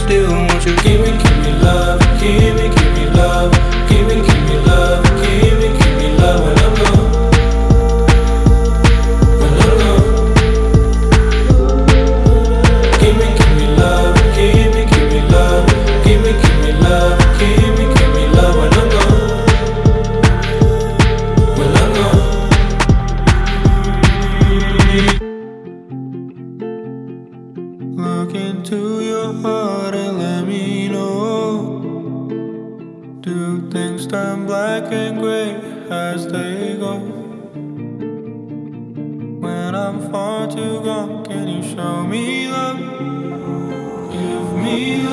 still want you. Give me love, give me love, give me love, give me love when I'm gone. When I'm gone. Give me love, give me love, give me love, give me love when I'm gone. When I'm gone. Look into your heart and let me know. Do things turn black and gray as they go? When I'm far too gone, can you show me love? Give me